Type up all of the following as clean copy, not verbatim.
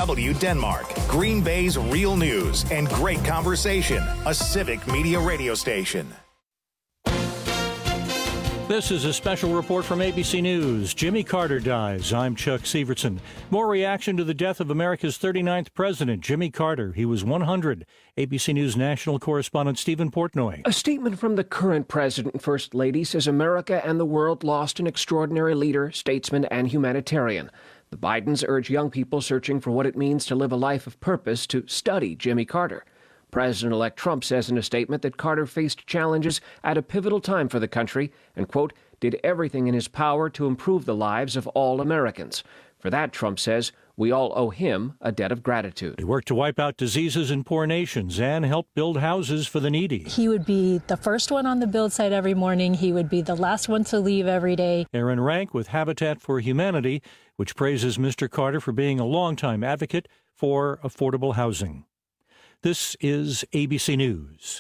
DW Denmark, Green Bay's real news and great conversation. A Civic Media radio station. This is a special report from ABC News. Jimmy Carter dies. I'm Chuck Severson. More reaction to the death of America's 39th president, Jimmy Carter. He was 100. ABC News national correspondent Stephen Portnoy. A statement from the current president and first lady says America and the world lost an extraordinary leader, statesman, and humanitarian. The Bidens urge young people searching for what it means to live a life of purpose to study Jimmy Carter. President-elect Trump says in a statement that Carter faced challenges at a pivotal time for the country and, quote, did everything in his power to improve the lives of all Americans. For that, Trump says, we all owe him a debt of gratitude. He worked to wipe out diseases in poor nations and help build houses for the needy. He would be the first one on the build site every morning. He would be the last one to leave every day. Aaron Rank with Habitat for Humanity, which praises Mr. Carter for being a longtime advocate for affordable housing. This is ABC News.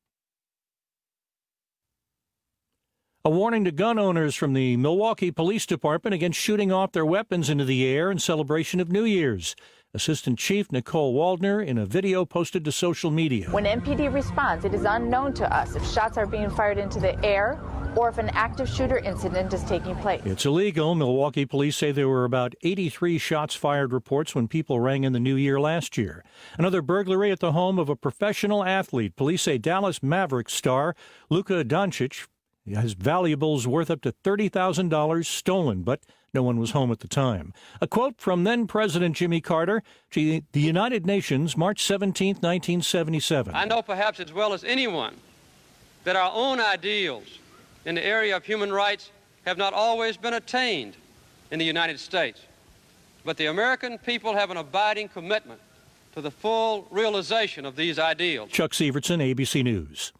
A warning to gun owners from the Milwaukee Police Department against shooting off their weapons into the air in celebration of New Year's. Assistant Chief Nicole Waldner in a video posted to social media. When MPD responds, it is unknown to us if shots are being fired into the air or if an active shooter incident is taking place. It's illegal. Milwaukee police say there were about 83 shots fired reports when people rang in the new year last year. Another burglary at the home of a professional athlete. Police say Dallas Mavericks star Luka Doncic has valuables worth up to $30,000 stolen, but no one was home at the time. A quote from then-President Jimmy Carter to the United Nations, March 17, 1977. I know perhaps as well as anyone that our own ideals in the area of human rights have not always been attained in the United States. But the American people have an abiding commitment to the full realization of these ideals. Chuck Severson, ABC News.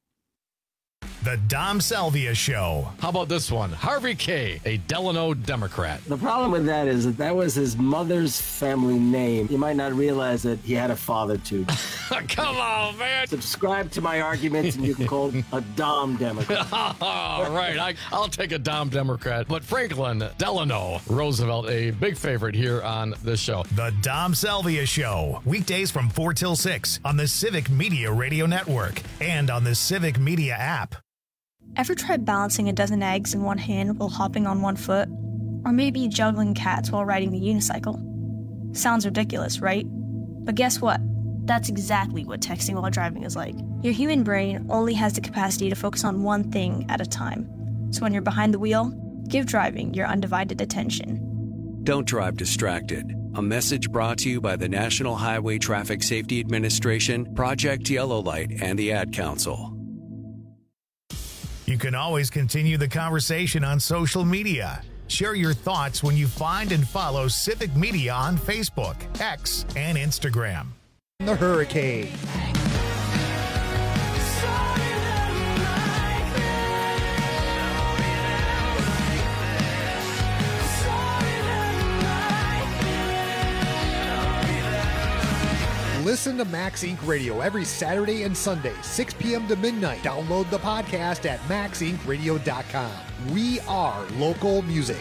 The Dom Salvia Show. How about this one? Harvey K., a Delano Democrat. The problem with that is that was his mother's family name. You might not realize that he had a father, too. Come on, man. Subscribe to my arguments and you can call him a Dom Democrat. All right, I'll take a Dom Democrat. But Franklin Delano Roosevelt, a big favorite here on this show. The Dom Salvia Show. Weekdays from 4 till 6 on the Civic Media Radio Network and on the Civic Media app. Ever tried balancing a dozen eggs in one hand while hopping on one foot? Or maybe juggling cats while riding the unicycle? Sounds ridiculous, right? But guess what? That's exactly what texting while driving is like. Your human brain only has the capacity to focus on one thing at a time. So when you're behind the wheel, give driving your undivided attention. Don't drive distracted. A message brought to you by the National Highway Traffic Safety Administration, Project Yellow Light, and the Ad Council. You can always continue the conversation on social media. Share your thoughts when you find and follow Civic Media on Facebook, X, and Instagram. The Hurricane. Listen to Max Inc. Radio every Saturday and Sunday, 6 p.m. to midnight. Download the podcast at maxincradio.com. We are local music.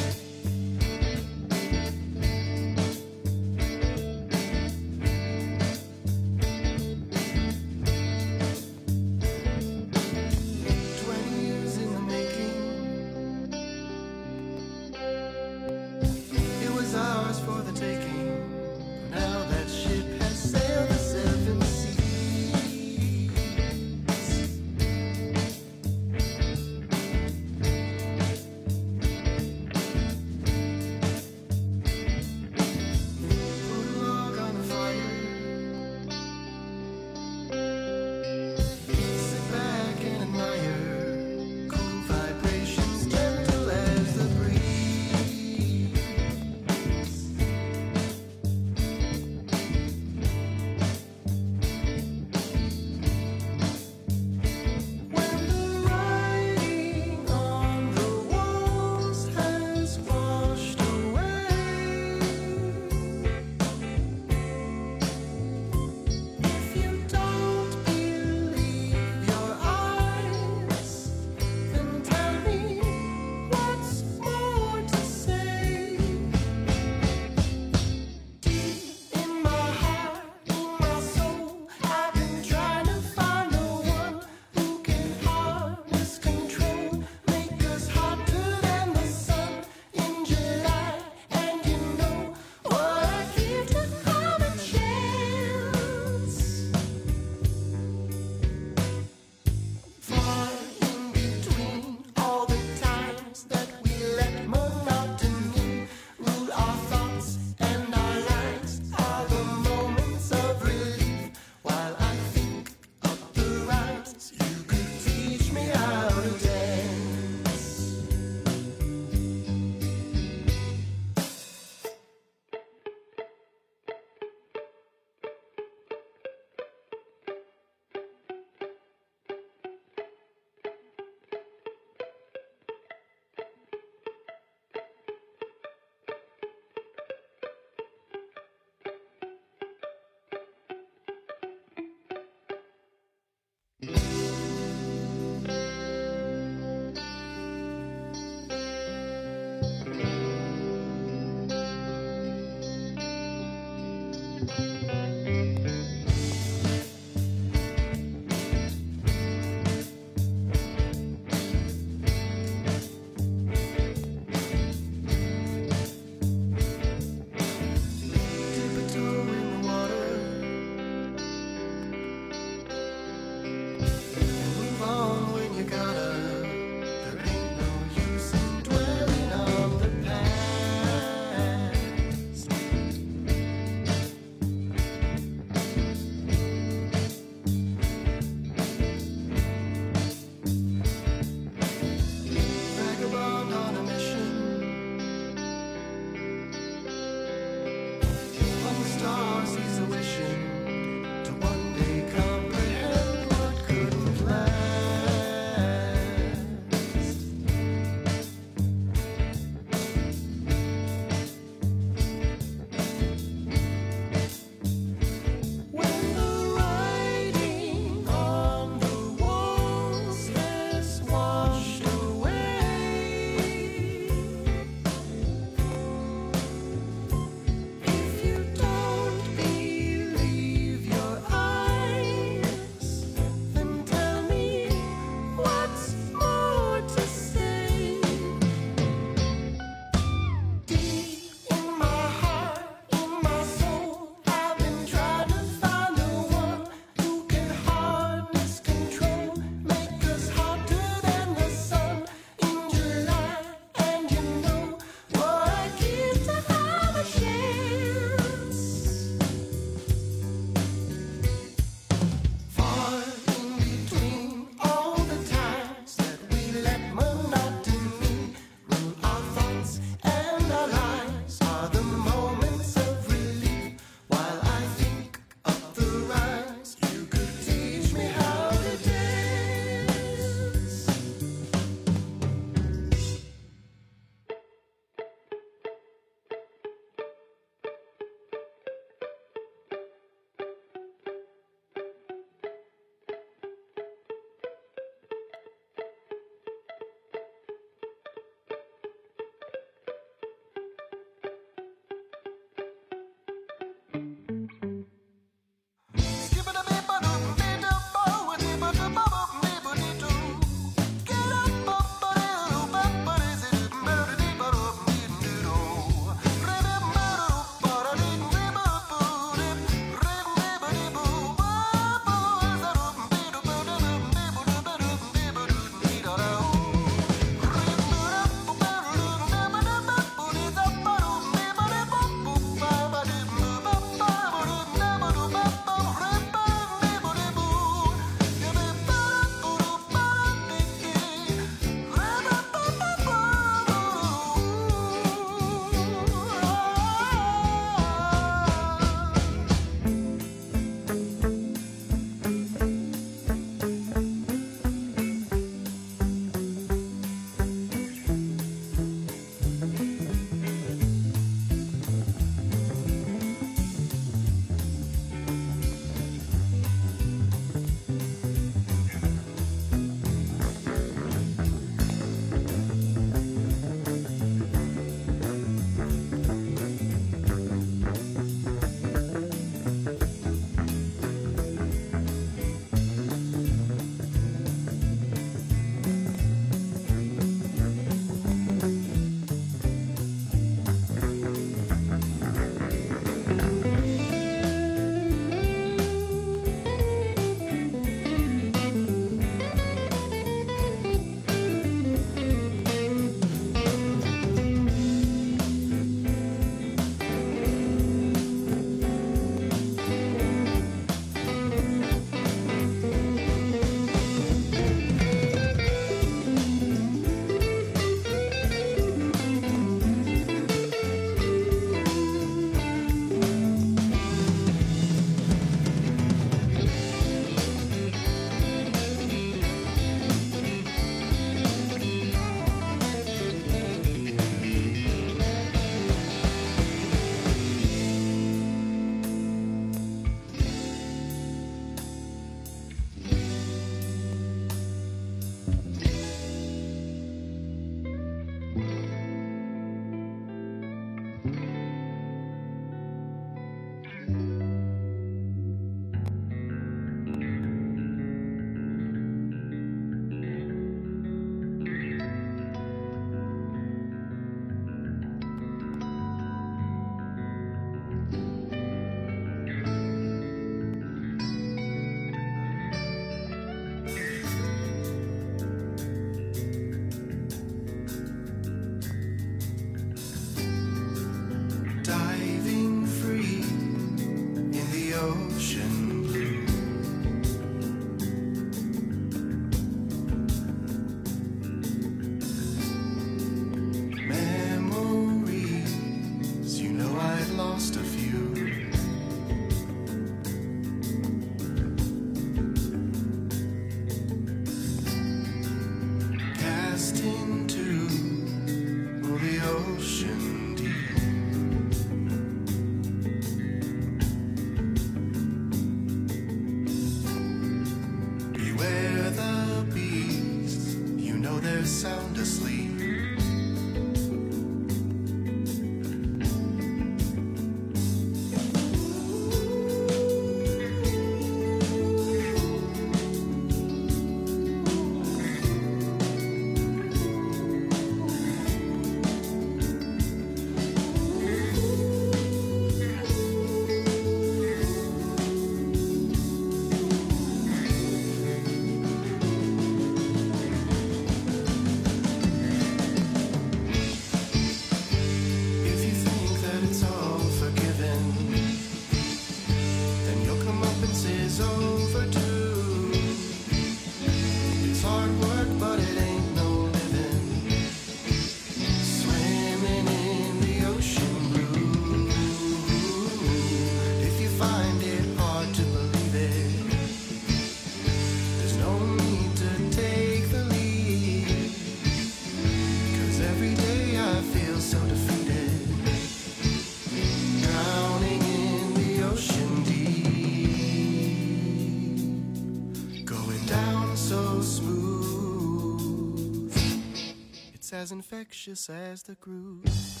as infectious as the cruise.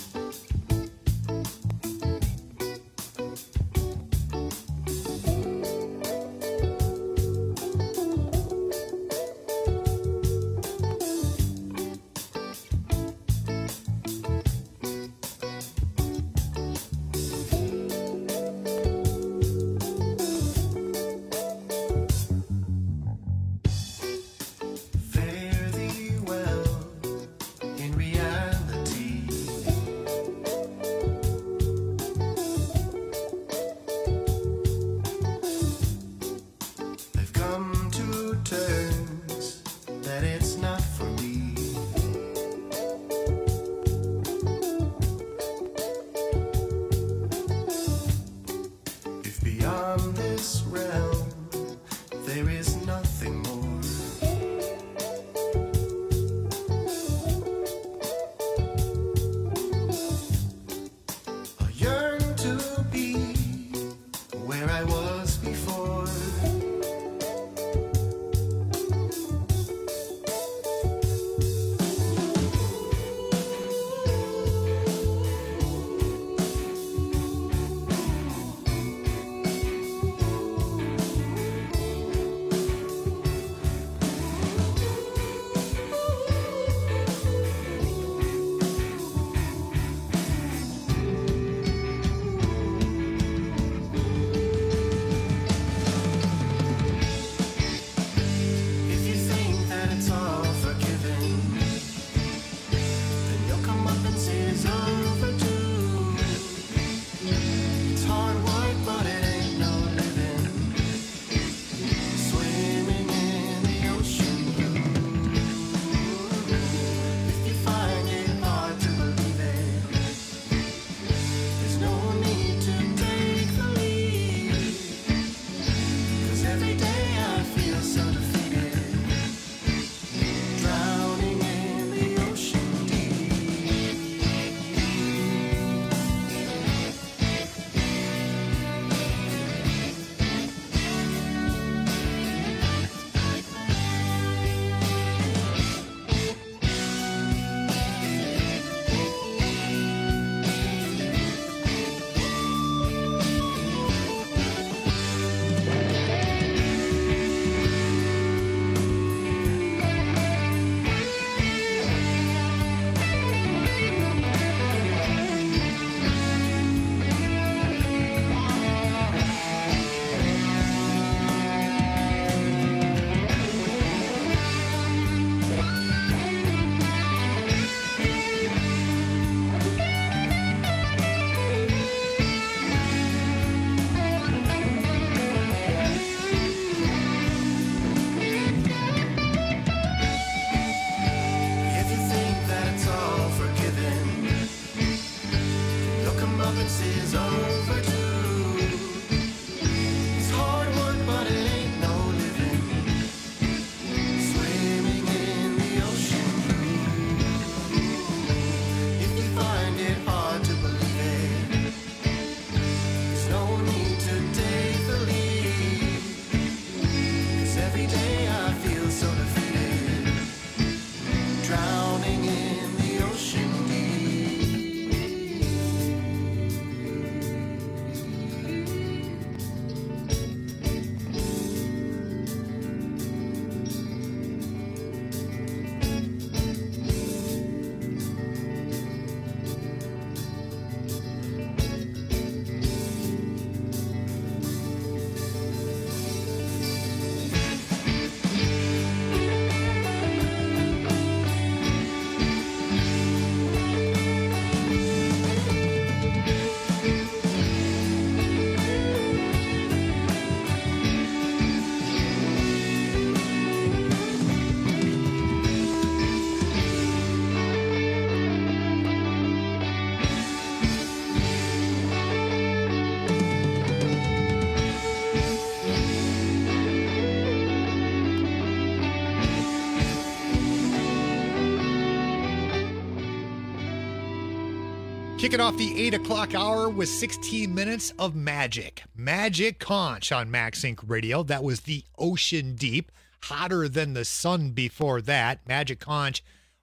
Kicking off the 8 o'clock hour with 16 minutes of Magic. Magic Conch on Max Inc. Radio. That was the Ocean Deep. Hotter than the sun before that. Magic Conch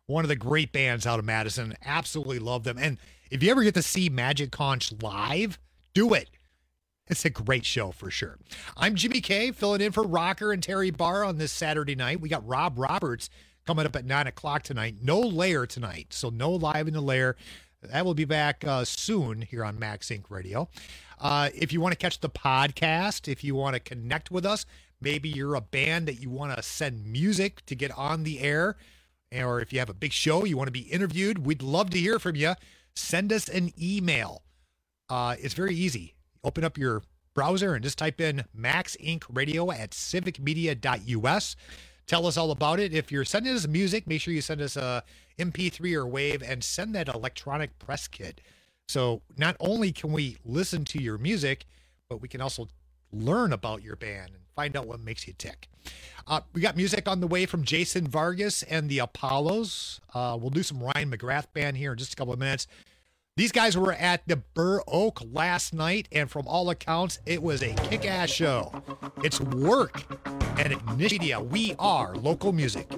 one of the great bands out of Madison. Absolutely love them. And if you ever get to see Magic Conch live, do it. It's a great show for sure. I'm Jimmy K, filling in for Rocker and Terry Barr on this Saturday night. We got Rob Roberts coming up at 9 o'clock tonight. No Lair tonight, so no Live in the Lair. That will be back soon here on Max Inc. Radio. If you want to catch the podcast, if you want to connect with us, maybe you're a band that you want to send music to get on the air, or if you have a big show, you want to be interviewed, we'd love to hear from you. Send us an email. It's very easy. Open up your browser and just type in Max Inc. Radio at civicmedia.us. Tell us all about it. If you're sending us music, make sure you send us a MP3 or WAV and send that electronic press kit. So not only can we listen to your music, but we can also learn about your band and find out what makes you tick. We got music on the way from Jason Vargas and the Apollos. We'll do some Ryan McGrath band here in just a couple of minutes. These guys were at the Burr Oak last night, and from all accounts, it was a kick-ass show. It's Work and Ignition Media. We are local music.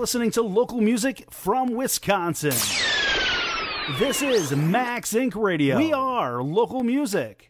listening to local music from Wisconsin. This is Max Inc. Radio. We are local music.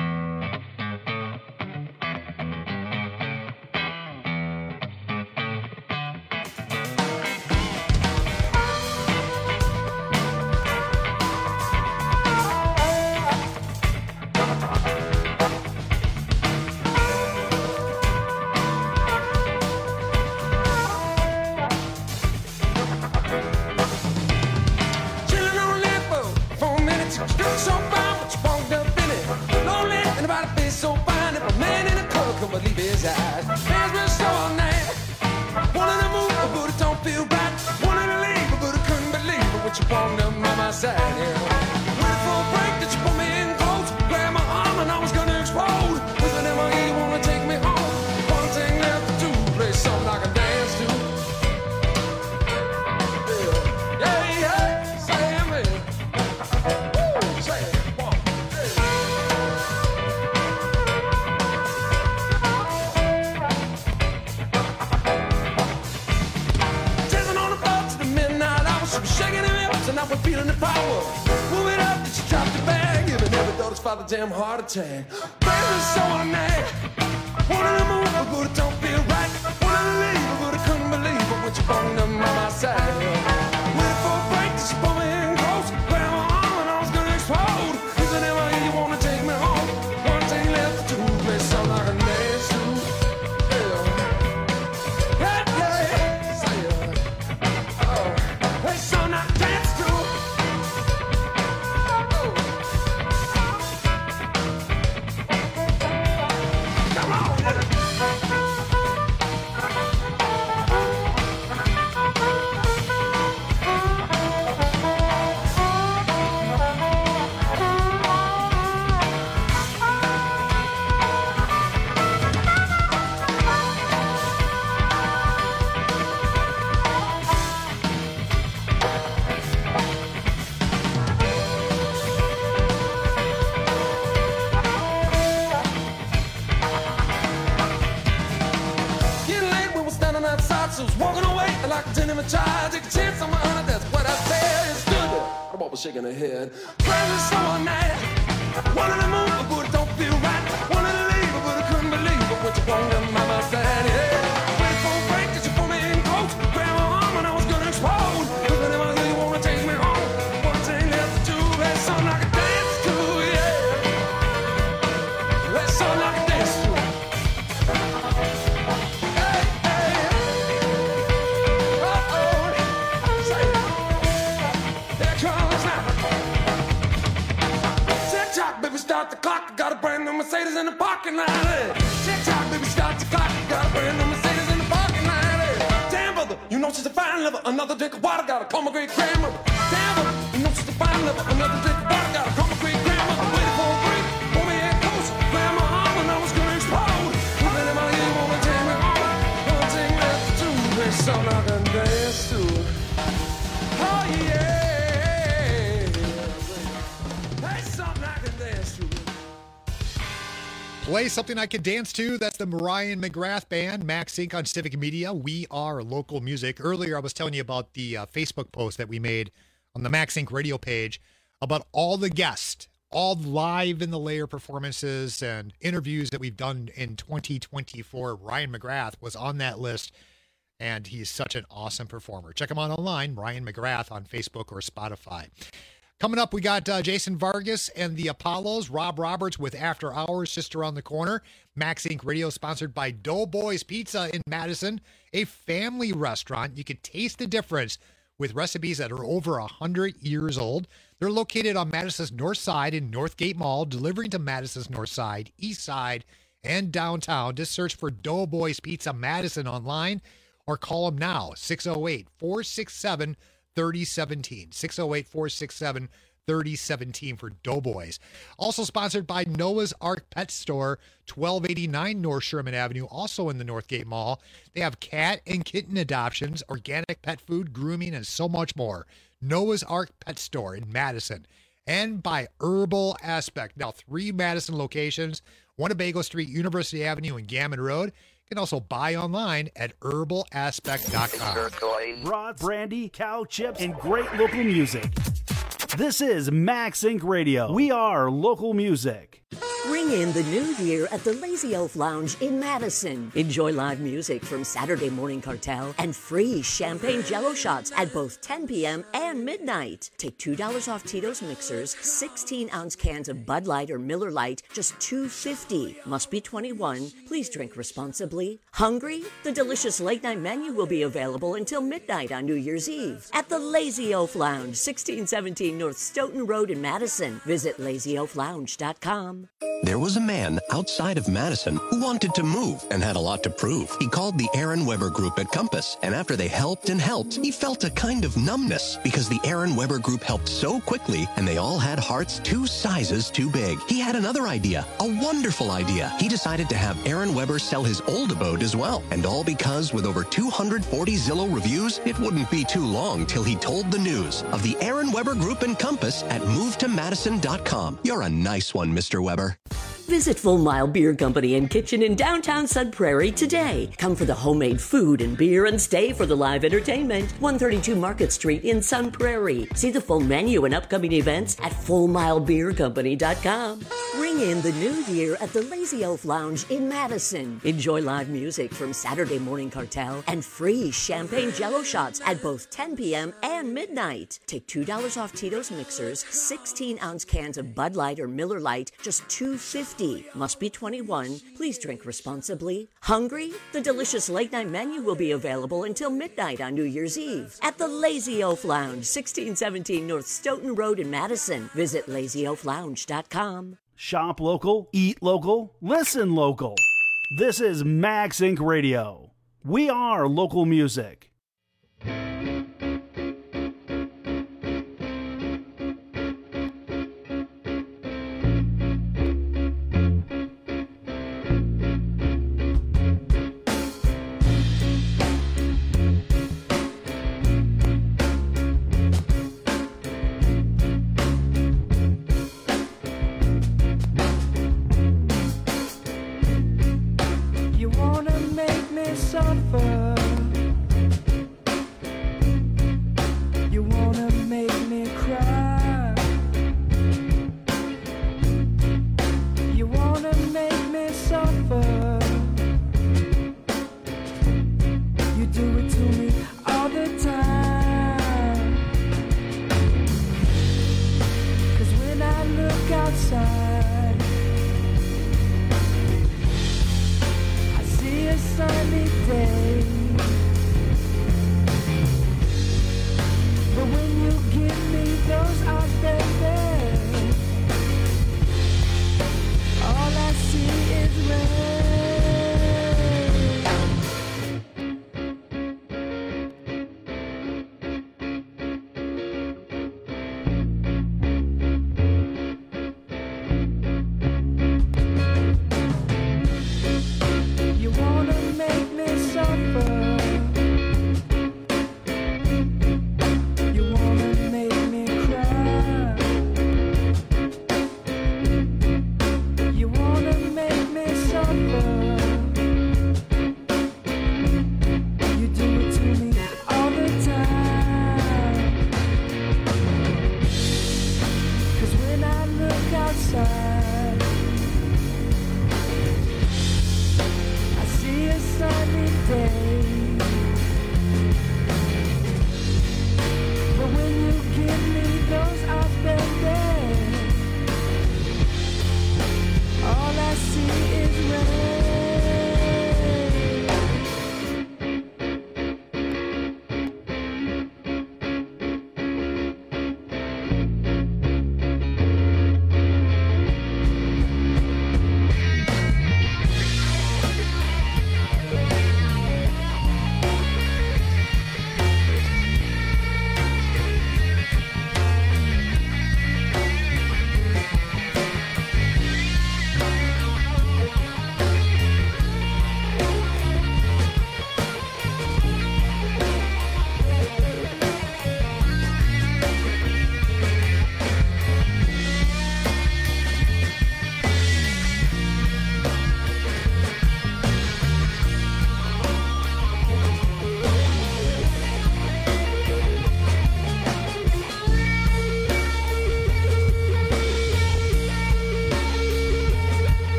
Damn heart attack. Baby, so I nag. Wanted to move, but it don't feel right. Wanted to leave, but I couldn't believe it when you brought them by my side. Waiting for a break, that you put me in close. Grab my arm and I was gonna explode. Is it ever here you wanna take me home? One thing left to do, play something like a dance to. Yeah, yeah, say oh, play something like a dance to. Shaking her head. Crazy, so I'm mad. Wanted to move, but it don't feel right. Wanted to leave, but I couldn't believe it. What you want them by my side, yeah. Waiting for a break, that you put me in close. Grab my arm and I was gonna explode. Cause whenever you wanna take me home, one thing left to do. There's something I can dance to, yeah. There's something I can dance to. Hey, hey. Uh-oh. Say it. There comes now. Tick-tock, baby, start the clock. Got a brand new Mercedes in the parking lot. Tick-tock, baby, start the clock. Got a brand new Mercedes in the parking lot. Damn, brother, you know she's a fine lover. Another drink of water, got a call my great grandmother. Damn, brother, you know she's a fine lover. Another drink of water, got a call my great grandmother. Waiting for a break, pull me in close. Grab my arm and I was gonna explode. If anybody here wanna take me home, one thing left to do. There's something I can dance to. Oh, yeah. Play something I can dance to. That's the Mariah McGrath Band, Max Inc. on Civic Media. We are local music. Earlier, I was telling you about the Facebook post that we made on the Max Inc. radio page about all the guests, all live in the layer performances and interviews that we've done in 2024. Ryan McGrath was on that list, and he's such an awesome performer. Check him out online, Ryan McGrath on Facebook or Spotify. Coming up, we got Jason Vargas and the Apollos, Rob Roberts with After Hours just around the corner. Max Inc. Radio sponsored by Doughboys Pizza in Madison, a family restaurant. You can taste the difference with recipes that are over 100 years old. They're located on Madison's north side in Northgate Mall, delivering to Madison's north side, east side, and downtown. Just search for Doughboys Pizza Madison online or call them now, 608-467-3017. 608-467-3017 for Doughboys. Also sponsored by Noah's Ark Pet Store, 1289 North Sherman Avenue, also in the Northgate Mall. They have cat and kitten adoptions, organic pet food, grooming, and so much more. Noah's Ark Pet Store in Madison. And by Herbal Aspect. Now, 3 Madison locations, Winnebago Street, University Avenue, and Gammon Road. You can also buy online at herbalaspect.com. Brats, brandy, cow chips, and great local music. This is Max Inc. Radio. We are local music. Ring in the new year at the Lazy Oaf Lounge in Madison. Enjoy live music from Saturday Morning Cartel and free champagne Jell-O shots at both 10 p.m. and midnight. Take $2 off Tito's mixers, 16-ounce cans of Bud Light or Miller Lite, just $2.50. Must be 21. Please drink responsibly. Hungry? The delicious late-night menu will be available until midnight on New Year's Eve at the Lazy Oaf Lounge, 1617 North Stoughton Road in Madison. Visit lazyoaflounge.com. There was a man outside of Madison who wanted to move and had a lot to prove. He called the Aaron Weber Group at Compass, and after they helped and helped, he felt a kind of numbness because the Aaron Weber Group helped so quickly, and they all had hearts 2 sizes too big. He had another idea, a wonderful idea. He decided to have Aaron Weber sell his old abode as well, and all because with over 240 Zillow reviews, it wouldn't be too long till he told the news of the Aaron Weber Group and Compass at movetomadison.com. You're a nice one, Mr. Weber. Visit Full Mile Beer Company and Kitchen in downtown Sun Prairie today. Come for the homemade food and beer and stay for the live entertainment. 132 Market Street in Sun Prairie. See the full menu and upcoming events at FullMileBeerCompany.com. Ring in the new year at the Lazy Oaf Lounge in Madison. Enjoy live music from Saturday Morning Cartel and free champagne Jell-O shots at both 10 p.m. and midnight. Take $2 off Tito's mixers, 16-ounce cans of Bud Light or Miller Lite, just $2.50. Must be 21. Please drink responsibly. Hungry? The delicious late-night menu will be available until midnight on New Year's Eve at the Lazy Oaf Lounge, 1617 North Stoughton Road in Madison. Visit lazyoaflounge.com. Shop local, eat local, listen local. This is Max Inc. Radio. We are local music. Suffer. You wanna make me cry. You wanna make me suffer. You do it to me all the time. 'Cause when I look outside, I see a sunny day. But when you give me those eyes, baby, all I see is rain. You wanna make me suffer. You wanna make me cry. You wanna make me suffer. You do it to me all the time. 'Cause when I look outside, I see a sunny day. But when you give me those eyes, baby, all I see is rain.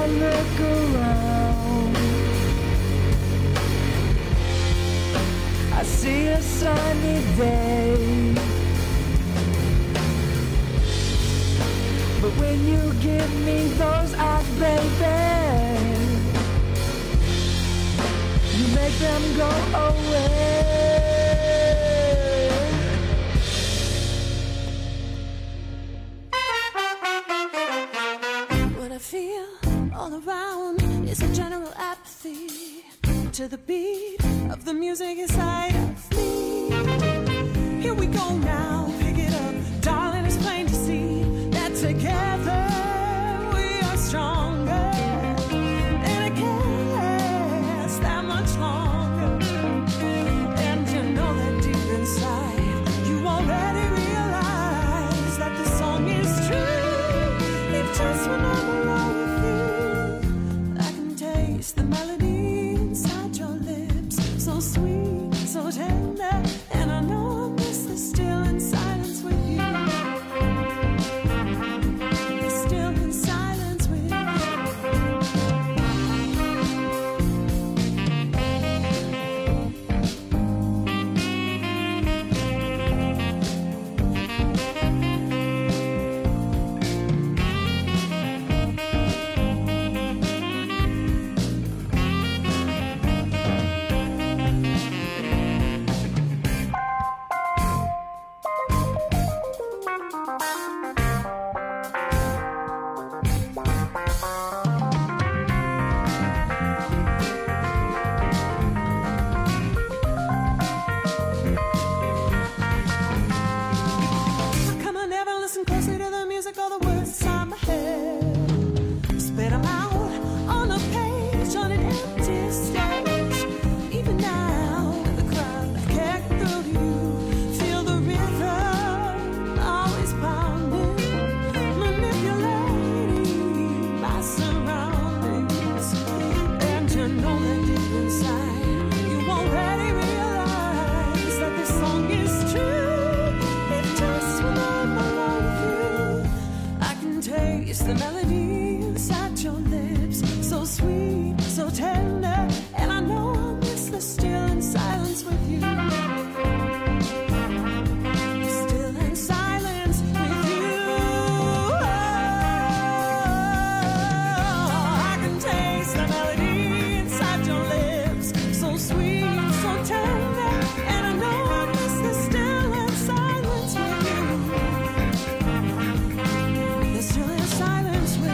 look around, I see a sunny day. But when you give me those eyes, baby, you make them go away. What I feel all around is a general apathy to the beat of the music inside of me. Here we go now, pick it up, darling, it's plain to see that together we are stronger, and it can't last that much longer. And you know that deep inside, you already realize that the song is true. If just when I'm alone with you, I can taste the melody inside your lips, so sweet, so tender, and I know I miss the still in silence with you. The still in silence with you. Come on, never listen closely to the music or the words inside my head. Spit them out on a page on an empty stage. Even now, in the crowd, I can't get through to you. Feel the rhythm always pounding, manipulating my surroundings. And you know that deep inside, you already realize that this song is true. If just when I'm alone with you, I can taste the melody inside your lips, so sweet, so tender, and I know I'll miss the still in silence with you. Still in silence with you. I can taste the melody inside your lips, so sweet, so tender, and I know I'll miss the still in silence with you. The still in silence with you.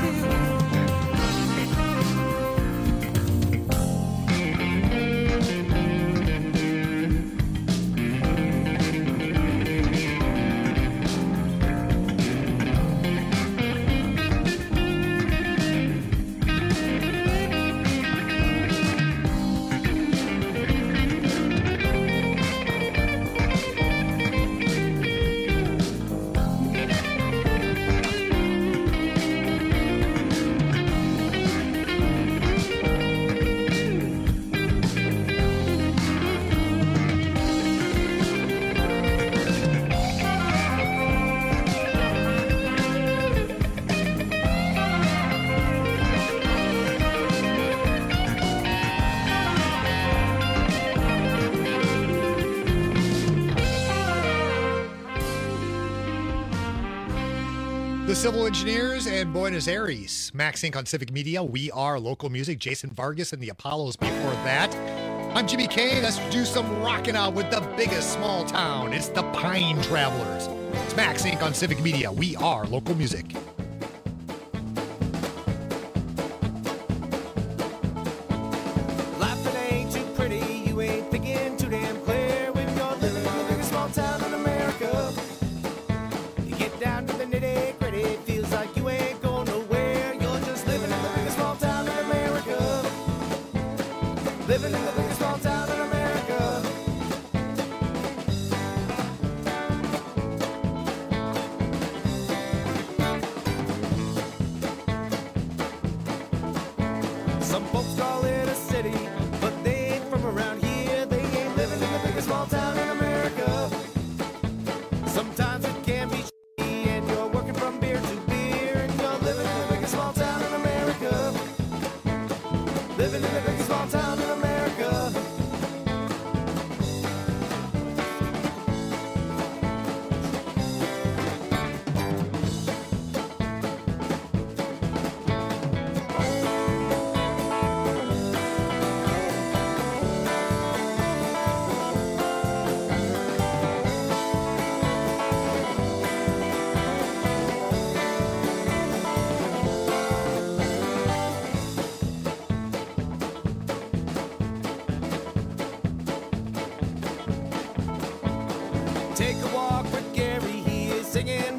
The Civil Engineers and Buenos Aires. Max Inc. on Civic Media. We are local music. Jason Vargas and the Apollos before that. I'm Jimmy K. Let's do some rocking out with the biggest small town. It's the Pine Travelers. It's Max Inc. on Civic Media. We are local music. Life that ain't too pretty, you ain't thinking too damn clear when you're living in the biggest small town in America. You get down to the nitty gritty, it feels like you ain't going nowhere. You're just living in the biggest small town in America. Living in the biggest small town in America.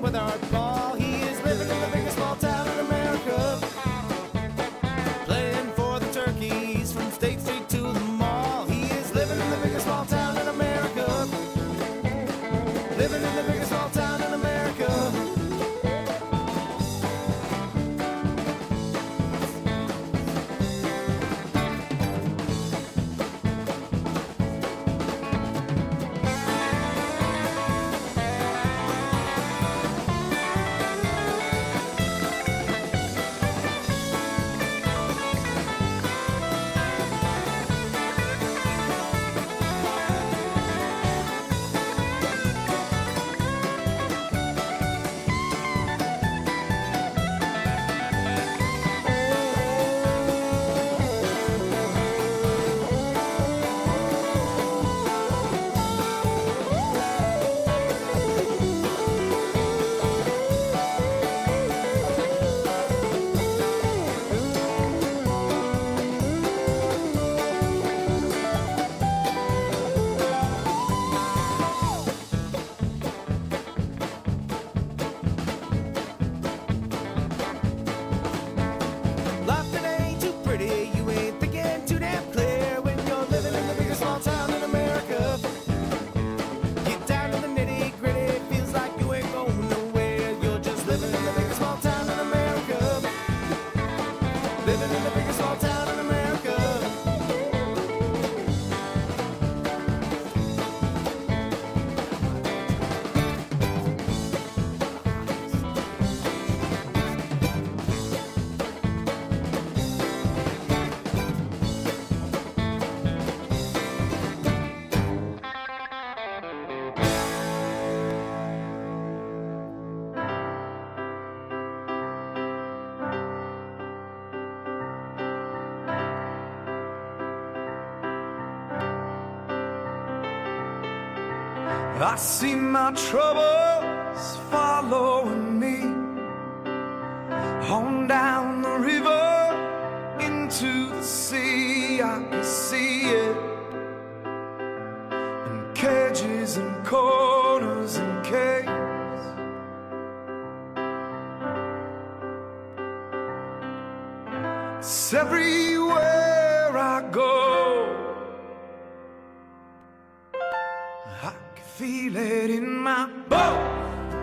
with Art Ball. He is living in the biggest small town in America. Playing for the Turkeys from State Street to the mall. He is living in the biggest small town in America. Living in the biggest small town in America. Life that ain't too pretty, you ain't thinking too damn clear when you're living in the biggest small town in America. Get down to the nitty gritty, feels like you ain't going nowhere. You're just living in the biggest small town in America. Living in the biggest small town in America. I see my troubles following me on down the river into the sea. I can see it in cages and corners and caves. It's everywhere I go. I can feel it in my bones.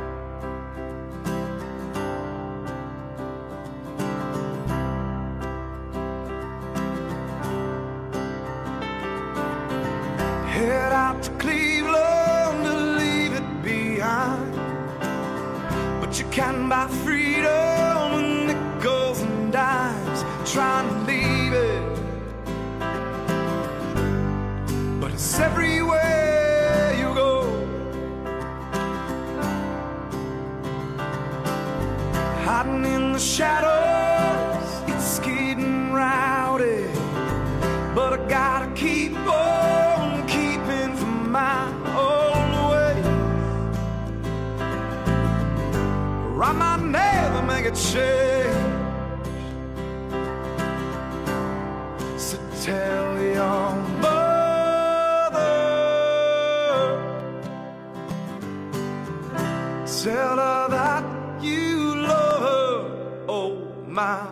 Head out to Cleveland to leave it behind, but you can buy freedom with nickels and dimes. Trying to leave it, but it's everywhere you go. Hiding in the shadows, it's getting rowdy, but I gotta keep on keeping from my own way, or I might never make a change. So tell your mother, tell her that you love her. Oh, my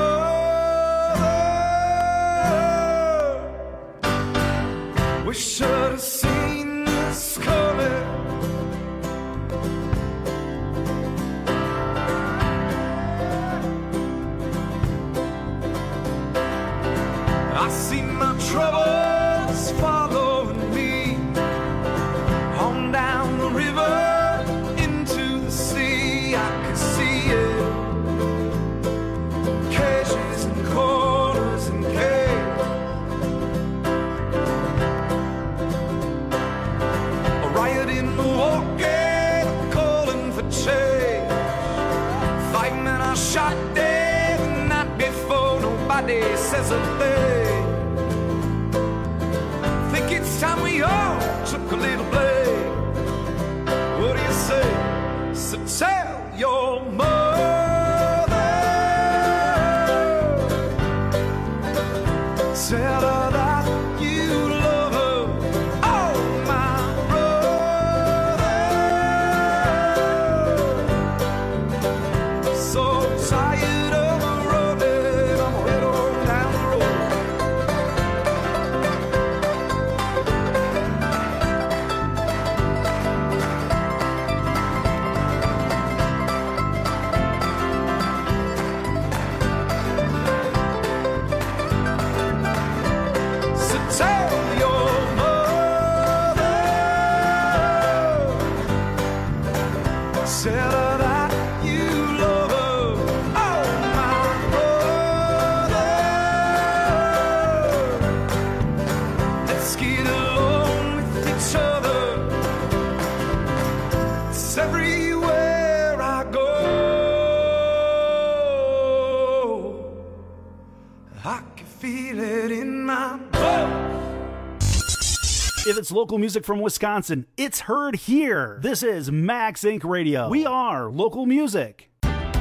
brother, we should have seen this coming. I see my troubles following me on down the river into the sea. I can see it, cages and corners and caves. A riot in Milwaukee, calling for change. 5 men are shot dead the night before. Nobody says a thing. Think it's time we all took a little blame. What do you say? So tell your mother, tell her that you love her. Oh, my brother, Settle that, you lover. Oh, my brother. Let's get along with each other. It's everywhere I go. I can feel it in my blood. If it's local music from Wisconsin, it's heard here. This is Max Inc. Radio. We are local music.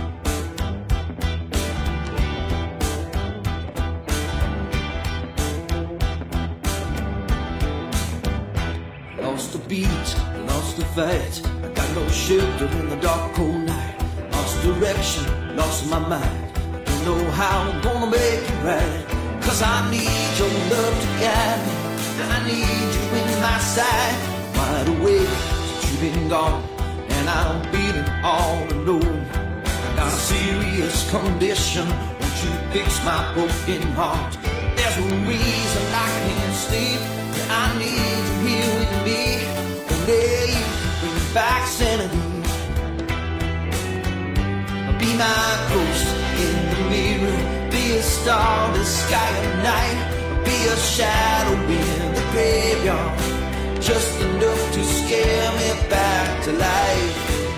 Lost the beat, lost the fight. I got no shelter in the dark, cold night. Lost direction, lost my mind. Don't know how I'm gonna make it right. 'Cause I need your love to guide me. I need you in my side. Wide awake, since you've been gone, and I'm feeling all alone. I got a serious condition. Won't you fix my broken heart? There's a reason I can't sleep. I need you here with me. Only you bring back sanity. Be my ghost in the mirror. Be a star in the sky at night. Be a shadow in the graveyard. Just enough to scare me back to life.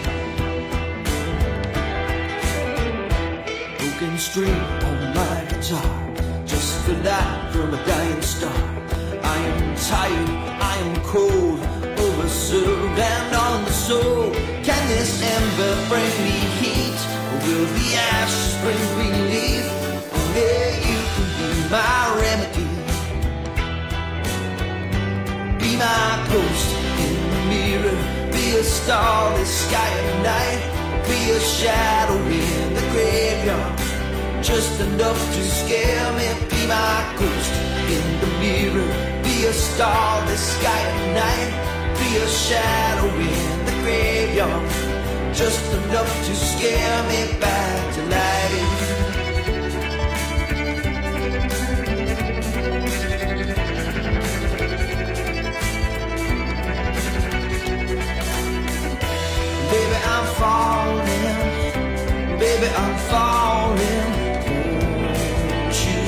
Broken string on my guitar. Just the light from a dying star. I am tired, I am cold, overserved and on the soul. Can this ember bring me heat? Or will the ashes bring relief? Only you can be my remedy. Be my ghost in the mirror. Be a star in the sky at night. Be a shadow in the graveyard. Just enough to scare me. Be my ghost in the mirror. Be a star in the sky at night. Be a shadow in the graveyard. Just enough to scare me back to life. Baby, I'm falling. Baby, I'm falling. Won't you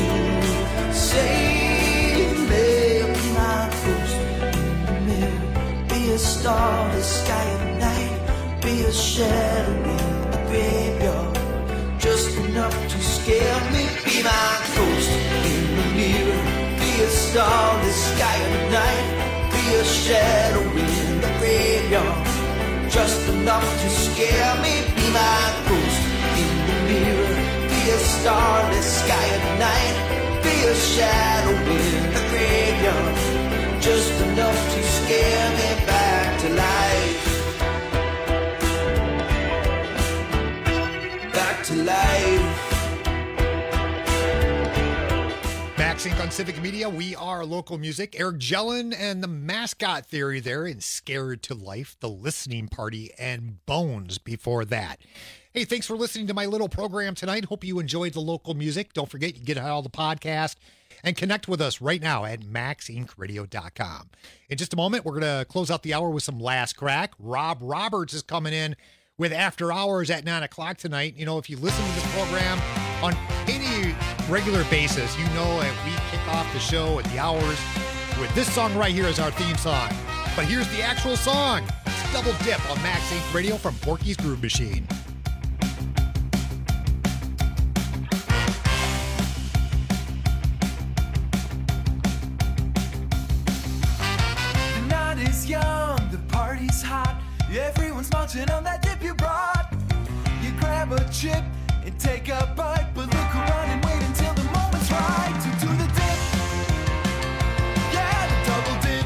save me? Be my ghost in the mirror. Be a star in the sky at night. Be a shadow in the graveyard. Just enough to scare me. Be my ghost in the mirror. Be a star in the sky at night. Be a shadow in the graveyard. Just enough to scare me. Be my ghost in the mirror. Be a star in the sky at night. Be a shadow in the graveyard. Just enough to scare me back to life. Back to life. Max Inc. on Civic Media. We are local music. Eric Jellin and the Mascot Theory there in Scared to Life, The Listening Party, and Bones before that. Hey, thanks for listening to my little program tonight. Hope you enjoyed the local music. Don't forget, you get all the podcast and connect with us right now at maxincradio.com. In just a moment, we're going to close out the hour with some Last Crack. Rob Roberts is coming in with After Hours at 9 o'clock tonight. You know, if you listen to this program on any regular basis, you know that we kick off the show at the hours with this song right here as our theme song. But here's the actual song. It's Double Dip on Max Inc. Radio from Porky's Groove Machine. The night is young, the party's hot. Everyone's munching on that dip you brought. You grab a chip and take a bite, but look around and wait until the moment's right to do the dip. Yeah, the double dip.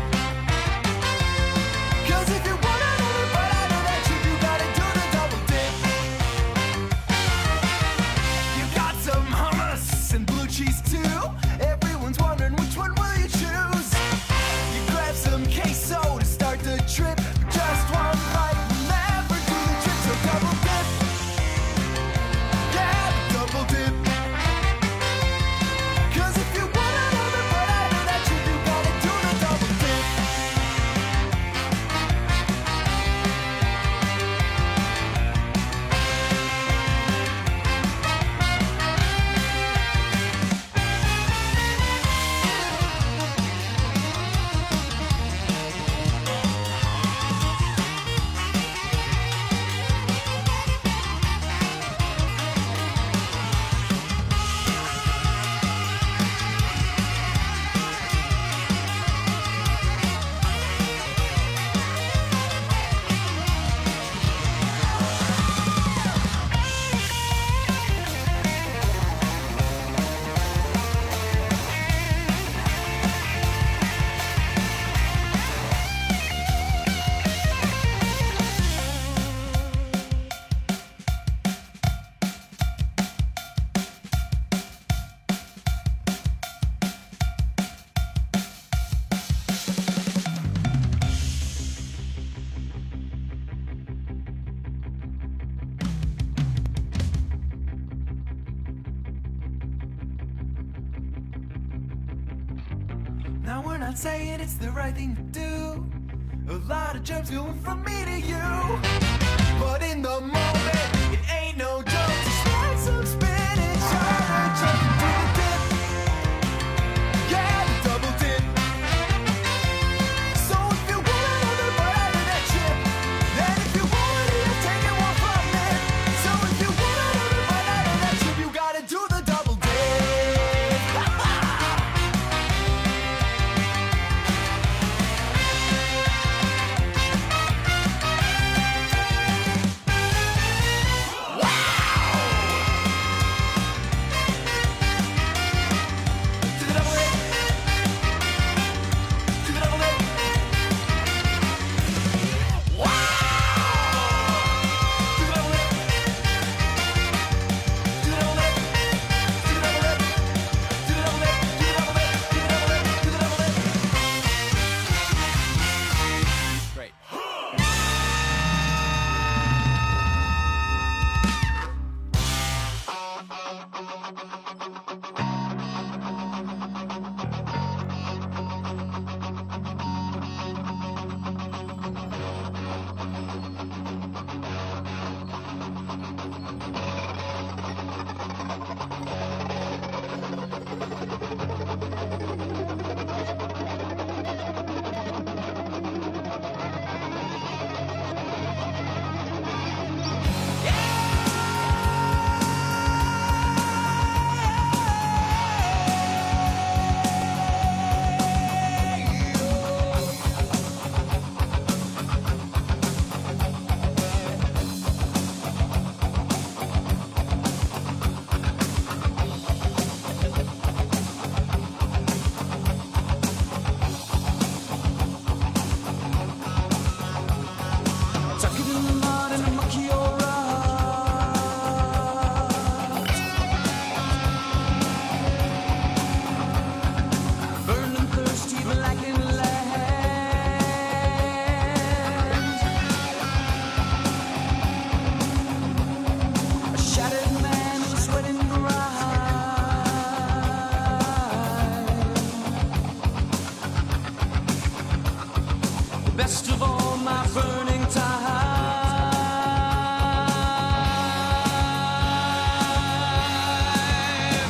'Cause if you wanna know the bite out of that chip, you gotta do the double dip. You got some hummus and blue cheese too. Everyone's wondering which one will you choose. You grab some queso to start the trip. Just one bite will never do the trick, so double dip. Yeah, double dip. not saying it's the right thing to do. A lot of germs going from me to you. But in the moment, it ain't no joke to slide some spinach on a jump to the dip. Yeah, the double dip. So if you want another bite out of that chip, then if you want it, you're taking one from me. So if you want another bite out of that chip, you gotta do the double dip. Best of all my burning time.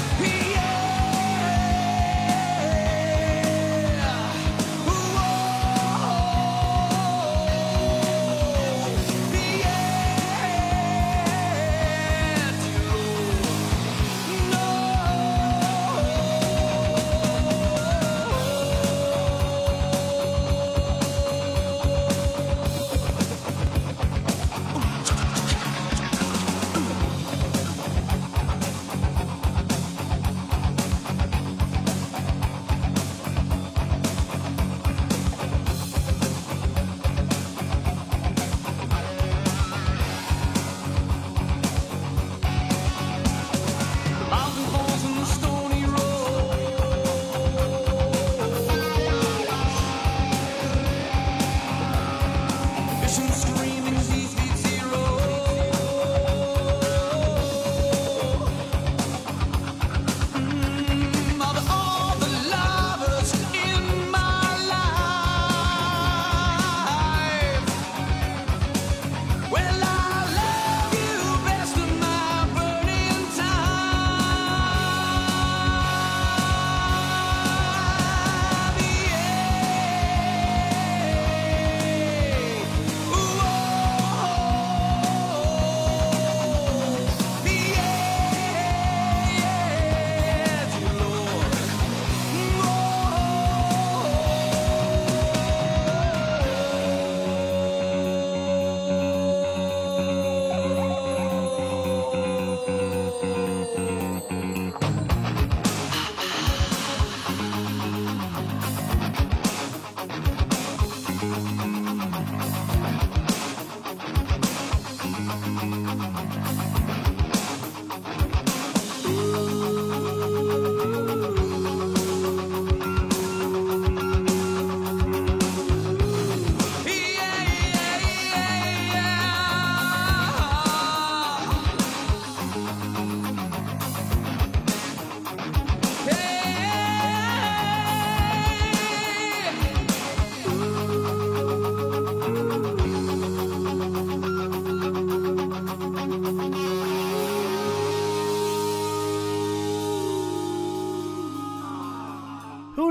Yeah.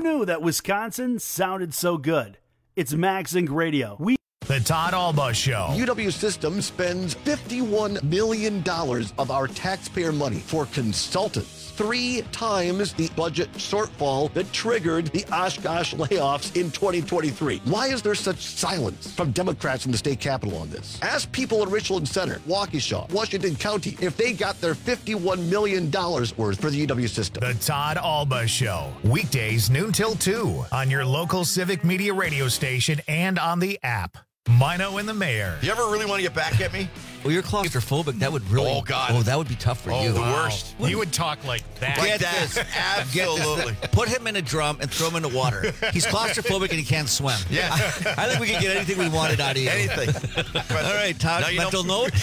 Who knew that Wisconsin sounded so good? It's Max Inc. Radio. The Todd Alba Show. UW Systems spends $51 million of our taxpayer money for consultants. 3 times the budget shortfall that triggered the Oshkosh layoffs in 2023. Why is there such silence from Democrats in the state capitol on this? Ask people in Richland Center, Waukesha, Washington County, if they got their $51 million worth for the UW system. The Todd Alba Show. Weekdays noon till 2 on your local Civic Media radio station and on the app. Mino and the Mayor. You ever really want to get back at me? Well, you're claustrophobic. That would really... Oh, God. Oh, that would be tough for you. The worst. You would talk like that. Like that. Absolutely. Put him in a drum and throw him in the water. He's claustrophobic and he can't swim. Yeah. I think we could get anything we wanted out of you. Anything. All right, Todd, mental note?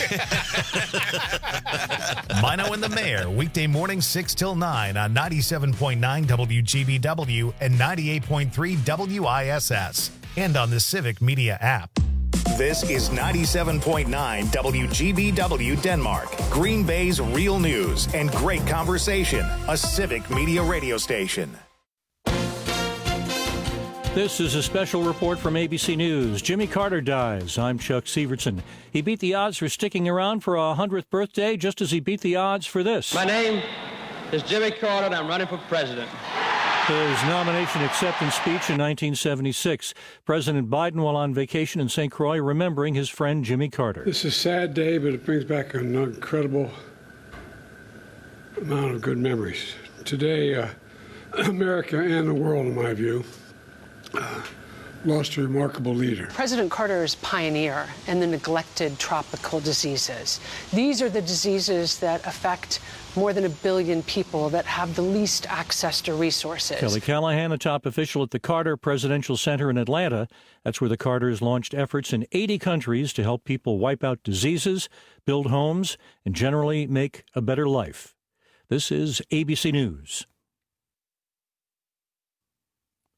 Mino and the Mayor, weekday morning 6 till 9 on 97.9 WGBW and 98.3 WISS. And on the Civic Media app. This is 97.9 WGBW Denmark, Green Bay's real news and great conversation, a Civic Media radio station. This is a special report from ABC News. Jimmy Carter dies. I'm Chuck Severson. He beat the odds for sticking around for a 100th birthday just as he beat the odds for this. My name is Jimmy Carter, and I'm running for president. His nomination acceptance speech in 1976. President Biden, while on vacation in St. Croix, remembering his friend Jimmy Carter. This is a sad day, but it brings back an incredible amount of good memories. Today, America and the world, in my view, lost a remarkable leader. President Carter is pioneer in the neglected tropical diseases. These are the diseases that affect more than 1 billion people that have the least access to resources. Kelly Callahan, a top official at the Carter Presidential Center in Atlanta. That's where the Carters launched efforts in 80 countries to help people wipe out diseases, build homes, and generally make a better life. This is ABC News.